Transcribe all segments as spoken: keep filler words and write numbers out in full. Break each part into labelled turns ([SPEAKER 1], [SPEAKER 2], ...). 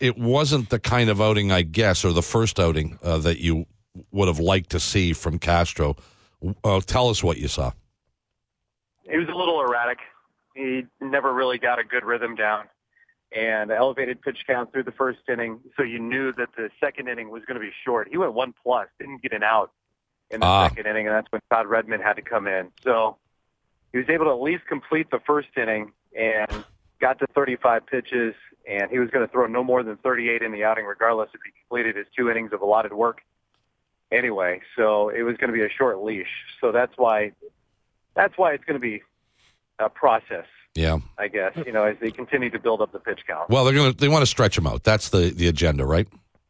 [SPEAKER 1] it wasn't the kind of outing, I guess, or the first outing uh, that you would have liked to see from Castro. Uh, tell us what you saw.
[SPEAKER 2] He was a little erratic. He never really got a good rhythm down, and elevated pitch count through the first inning, so you knew that the second inning was going to be short. He went one plus, didn't get an out in the ah. second inning, and that's when Todd Redmond had to come in. So he was able to at least complete the first inning and got to thirty-five pitches, and he was going to throw no more than thirty-eight in the outing, regardless if he completed his two innings of allotted work anyway. So it was going to be a short leash. So that's why that's why it's going to be a process.
[SPEAKER 1] Yeah,
[SPEAKER 2] I guess, you know, as they continue to build up the pitch count.
[SPEAKER 1] Well, they're going to they want to stretch him out. That's the, the agenda, right?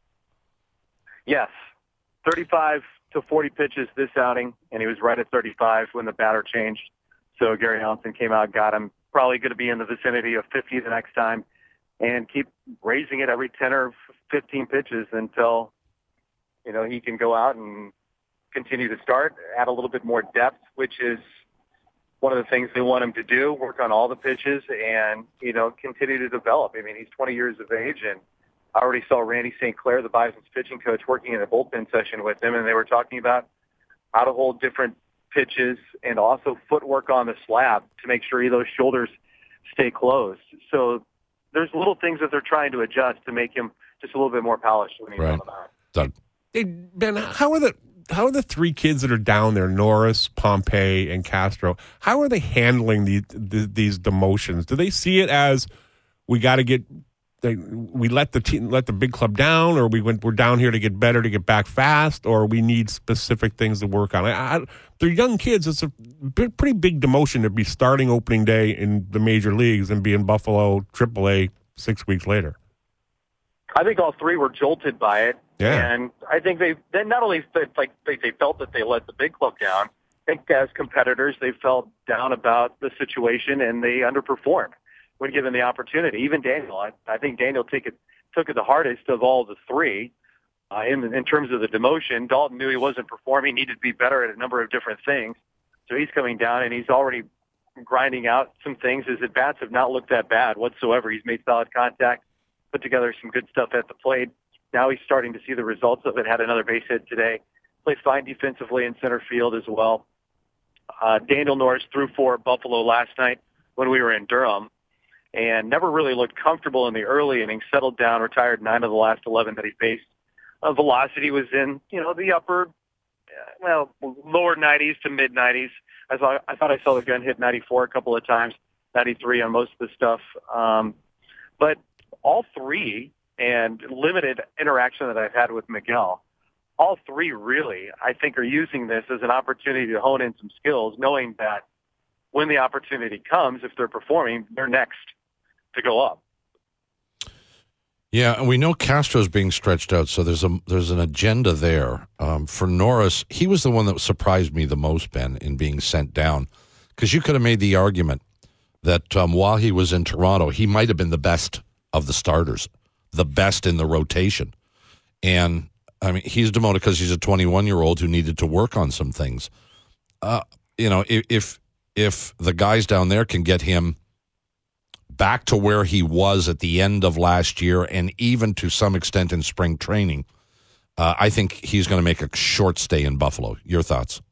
[SPEAKER 2] Yes, thirty-five to forty pitches this outing, and he was right at thirty-five when the batter changed. So Gary Allenson came out, got him. Probably going to be in the vicinity of fifty the next time, and keep raising it every ten or fifteen pitches until, you know, he can go out and continue to start, add a little bit more depth, which is one of the things they want him to do, work on all the pitches and, you know, continue to develop. I mean, he's twenty years of age, and I already saw Randy Saint Clair, the Bison's pitching coach, working in a bullpen session with him, and they were talking about how to hold different pitches and also footwork on the slab to make sure those shoulders stay closed. So there's little things that they're trying to adjust to make him just a little bit more polished when he's
[SPEAKER 1] right.
[SPEAKER 2] on the mound.
[SPEAKER 1] Done.
[SPEAKER 3] Hey, Ben, how are the how are the three kids that are down there, Norris, Pompey, and Castro, how are they handling the, the, these demotions? Do they see it as we got to get They, we let the team, let the big club down, or we went, we're down here to get better, to get back fast, or we need specific things to work on? I, I, they're young kids. It's a big, pretty big demotion to be starting opening day in the major leagues and be in Buffalo triple A six weeks later.
[SPEAKER 2] I think all three were jolted by it,
[SPEAKER 3] yeah.
[SPEAKER 2] and I think they then not only felt like they, they felt that they let the big club down. I think as competitors, they felt down about the situation and they underperformed when given the opportunity. Even Daniel, I, I think Daniel took it, took it the hardest of all the three uh, in, in terms of the demotion. Dalton knew he wasn't performing, needed to be better at a number of different things. So he's coming down, and he's already grinding out some things. His at-bats have not looked that bad whatsoever. He's made solid contact, put together some good stuff at the plate. Now he's starting to see the results of it. Had another base hit today. Played fine defensively in center field as well. Uh, Daniel Norris threw for Buffalo last night when we were in Durham, and never really looked comfortable in the early innings, settled down, retired nine of the last eleven that he faced. Uh, velocity was in, you know, the upper, uh, well, lower nineties to mid-nineties. I thought, I thought I saw the gun hit ninety-four a couple of times, ninety-three on most of the stuff. Um, but all three, and limited interaction that I've had with Miguel, all three really, I think, are using this as an opportunity to hone in some skills, knowing that when the opportunity comes, if they're performing, they're next to go up.
[SPEAKER 1] Yeah, and we know Castro's being stretched out, so there's a there's an agenda there. Um, for Norris, he was the one that surprised me the most, Ben, in being sent down, because you could have made the argument that um, while he was in Toronto, he might have been the best of the starters, the best in the rotation. And, I mean, he's demoted because he's a twenty-one-year-old who needed to work on some things. Uh, you know, if if the guys down there can get him back to where he was at the end of last year and even to some extent in spring training, uh, I think he's going to make a short stay in Buffalo. Your thoughts?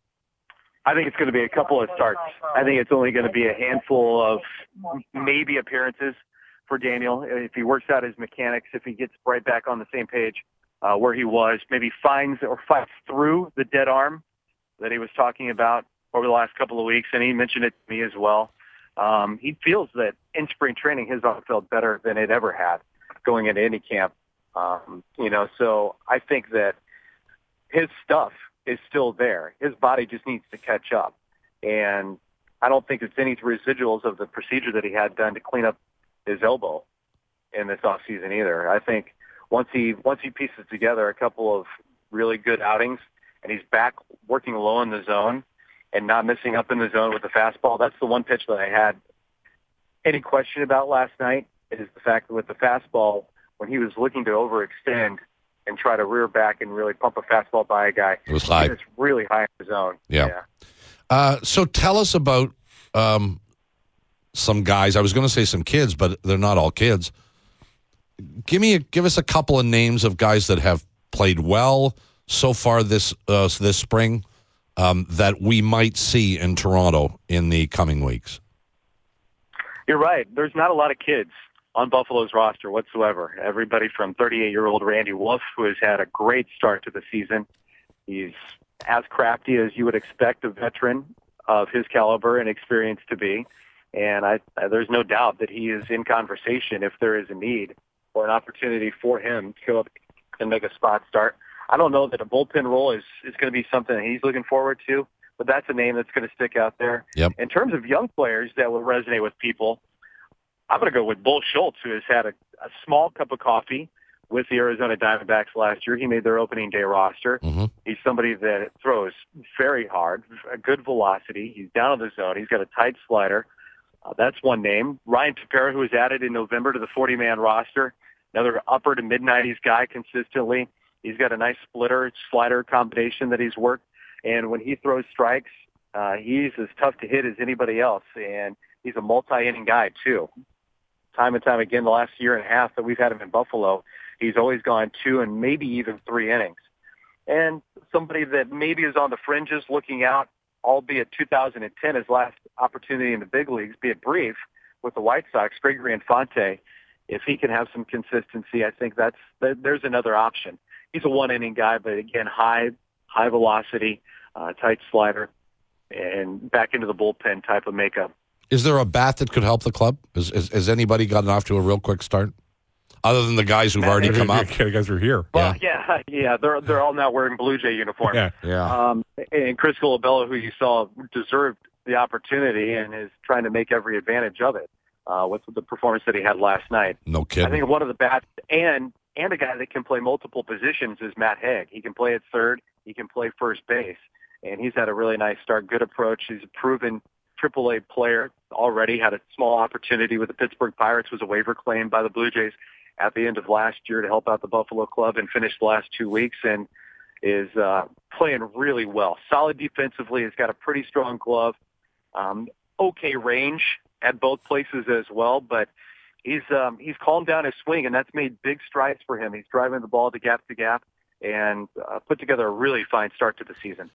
[SPEAKER 2] I think it's going to be a couple of starts. I think it's only going to be a handful of maybe appearances for Daniel. If he works out his mechanics, if he gets right back on the same page uh, where he was, maybe finds or fights through the dead arm that he was talking about over the last couple of weeks, and he mentioned it to me as well. Um, he feels that in spring training his arm felt better than it ever had going into any camp. Um, you know, so I think that his stuff is still there. His body just needs to catch up. And I don't think it's any residuals of the procedure that he had done to clean up his elbow in this off season either. I think once he once he pieces together a couple of really good outings and he's back working low in the zone and not missing up in the zone with the fastball, that's the one pitch that I had any question about last night, is the fact that with the fastball, when he was looking to overextend and try to rear back and really pump a fastball by a guy,
[SPEAKER 1] it was high.
[SPEAKER 2] It's really high in the zone.
[SPEAKER 1] Yeah.
[SPEAKER 2] yeah.
[SPEAKER 1] Uh, so tell us about um, some guys. I was going to say some kids, but they're not all kids. give me a, give us a couple of names of guys that have played well so far this uh, this spring um, that we might see in Toronto in the coming weeks.
[SPEAKER 2] You're right. There's not a lot of kids on Buffalo's roster whatsoever. Everybody from thirty-eight-year-old Randy Wolf, who has had a great start to the season. He's as crafty as you would expect a veteran of his caliber and experience to be. And I, I, there's no doubt that he is in conversation if there is a need or an opportunity for him to go up and make a spot start. I don't know that a bullpen role is, is going to be something that he's looking forward to, but that's a name that's going to stick out there.
[SPEAKER 1] Yep.
[SPEAKER 2] In terms of young players that will resonate with people, I'm going to go with Bull Schultz, who has had a, a small cup of coffee with the Arizona Diamondbacks last year. He made their opening day roster.
[SPEAKER 1] Mm-hmm.
[SPEAKER 2] He's somebody that throws very hard, a good velocity. He's down in the zone. He's got a tight slider. Uh, that's one name. Ryan Tepera, who was added in November to the forty-man roster, another upper to mid-nineties guy consistently. He's got a nice splitter, slider combination that he's worked. And when he throws strikes, uh, he's as tough to hit as anybody else. And he's a multi-inning guy, too. Time and time again, the last year and a half that we've had him in Buffalo, he's always gone two and maybe even three innings. And somebody that maybe is on the fringes looking out, albeit two thousand ten, his last opportunity in the big leagues, be it brief, with the White Sox, Gregory Infante. If he can have some consistency, I think that's there's another option. He's a one-inning guy, but again, high high velocity, uh, tight slider, and back into the bullpen type of makeup.
[SPEAKER 1] Is there a bat that could help the club? Is, is, has anybody gotten off to a real quick start? Other than the guys who've already come up?
[SPEAKER 3] The guys are here.
[SPEAKER 2] Well, yeah, yeah, they're they're all now wearing Blue Jay uniforms.
[SPEAKER 3] Yeah,
[SPEAKER 1] yeah.
[SPEAKER 2] Um, and Chris Colabello, who you saw deserved the opportunity and is trying to make every advantage of it uh, with the performance that he had last night.
[SPEAKER 1] No kidding.
[SPEAKER 2] I think one of the bats and and a guy that can play multiple positions is Matt Haig. He can play at third. He can play first base. And he's had a really nice start, good approach. He's a proven triple A player already, had a small opportunity with the Pittsburgh Pirates, was a waiver claim by the Blue Jays at the end of last year to help out the Buffalo club and finished the last two weeks and is uh, playing really well. Solid defensively. He's got a pretty strong glove. Um, okay range at both places as well, but he's um, he's calmed down his swing, and that's made big strides for him. He's driving the ball to gap to gap and uh, put together a really fine start to the season.